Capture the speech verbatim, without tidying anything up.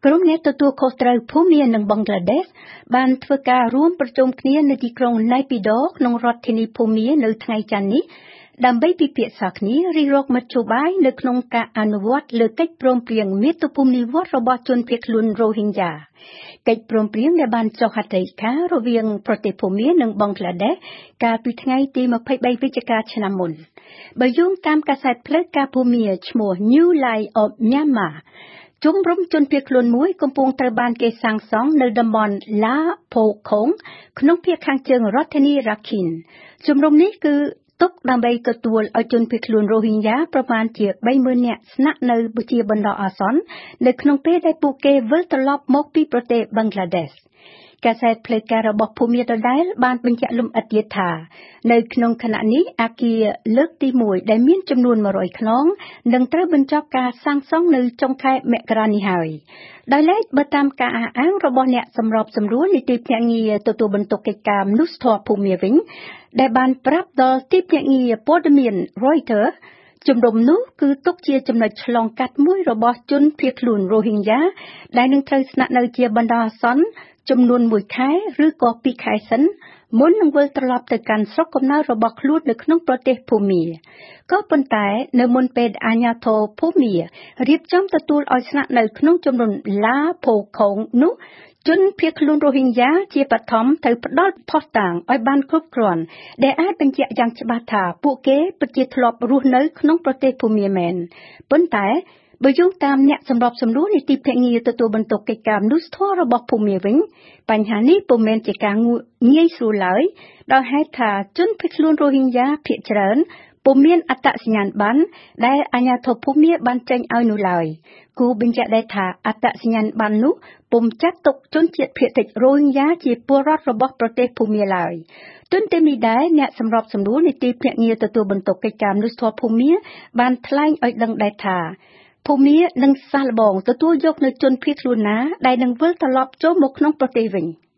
ក្រុមអ្នកទទួលខុសត្រូវភូមានិងបង់ក្លាដេសបានធ្វើការរួមប្រជុំគ្នានៅទីក្រុងណៃពីដោក្នុងរដ្ឋធានីភូមានៅថ្ងៃច័ន្ទនេះដើម្បីពិភាក្សាគ្នារិះរកមធ្យោបាយនៅក្នុងការអនុវត្តលើកិច្ចព្រមព្រៀងមាតុភូមិនិវត្តន៍របស់ជនភៀសខ្លួនរ៉ូហីញ៉ាកិច្ចព្រមព្រៀងដែលបានចុះហត្ថលេខារវាងប្រទេសភូមានិងបង់ក្លាដេសកាលពីថ្ងៃទីยี่สิบสามវិច្ឆិកាឆ្នាំមុនបើយោងតាមកាសែតផ្លូវការភូមាឈ្មោះ New Light of Myanmar ជំរំជនភៀសខ្លួនមួយកំពុងត្រូវបានគេសាងសង់នៅតំបន់ La Po Khong ក្នុងភាគខាងជើងរដ្ឋធានី Rakhine ជំរំនេះគឺទុកដើម្បីទទួលឲ្យជនភៀសខ្លួនរ៉ូហីញ៉ាប្រមាណជាបីម៉ឺននាក់ស្នាក់នៅជាបណ្ដោះអាសន្ននៅក្នុងពេលដែលពួកគេវិលត្រឡប់មកពីប្រទេសបង់ក្លាដេសកាសែតផ្លូវការរបស់ភូមាដដែលបានបញ្ជាក់លម្អិតទៀតថានៅក្នុងខណៈនេះអគារលើកទីមួយដែលមានចំនួនមួយរយខ្នងនឹងត្រូវបញ្ចប់ការសាងសង់នៅចុងខែមករានេះហើយដោយឡែកបើតាមការអះអាងរបស់អ្នកសម្របសម្រួលនីតិភ្នាក់ងារទទួលបន្ទុកកិច្ចការមនុស្សធម៌ភូមាវិញដែលបានប្រាប់ដល់ទីភ្នាក់ងារព័ត៌មាន Reuters ជំរំនោះគឺទុកជាចំណុចឆ្លងកាត់មួយរបស់ជនភៀសខ្លួនរ៉ូហីញ៉ាដែលនឹងត្រូវស្នាក់នៅជាបណ្ដោះអាសន្នចំនួនមួយខែឬក៏ពីរខែសិនមុននឹងវិលត្រឡប់ទៅកាន់ស្រុកកំណើតរបស់ខ្លួននៅក្នុងប្រទេសភូមាក៏ប៉ុន្តែនៅមុនពេលអាជ្ញាធរភូមារៀបចំទទួលឲ្យស្នាក់នៅក្នុងជំរំ La Po Khong នោះជនភៀសខ្លួនរ៉ូហីញ៉ាជាបឋមត្រូវផ្ដល់ភស្តុតាងឲ្យបានគ្រប់គ្រាន់ដែលអាចបញ្ជាក់យ៉ាងច្បាស់ថាពួកគេពិតជាធ្លាប់រស់នៅក្នុងប្រទេសភូមាមែនប៉ុន្តែបើយោងតាមអ្នកសម្របសម្រួលនីតិភ្នាក់ងារទទួលបន្ទុកកិច្ចការមនុស្សធម៌របស់ភូមាវិញបញ្ហានេះពុំមែនជាការងាយស្រួលឡើយដោយហេតុថាជនភៀសខ្លួនរ៉ូហីញ៉ាភាគច្រើនពុំមានអត្តសញ្ញាណប័ណ្ណដែលអាជ្ញាធរភូមាបានចេញឲ្យនោះឡើយគូបញ្ជាក់ដែរថាអត្តសញ្ញាណប័ណ្ណនោះពុំចាត់ទុកជនជាតិភាគតិចរ៉ូហីញ៉ាជាពលរដ្ឋរបស់ប្រទេសភូមាឡើយទន្ទឹមនេះដែរអ្នកសម្របសម្រួលនីតិភ្នាក់ងារទទួលបន្ទុកកិច្ចការមនុស្សធម៌ភូមាបានថ្លែងឲ្យដឹងដែរថាភូមានឹងសាកល្បងទទួលយកនៅជនភៀសខ្លួនណាដែលនឹងវិលត្រឡប់ចូលមកក្នុងប្រទេសវិញ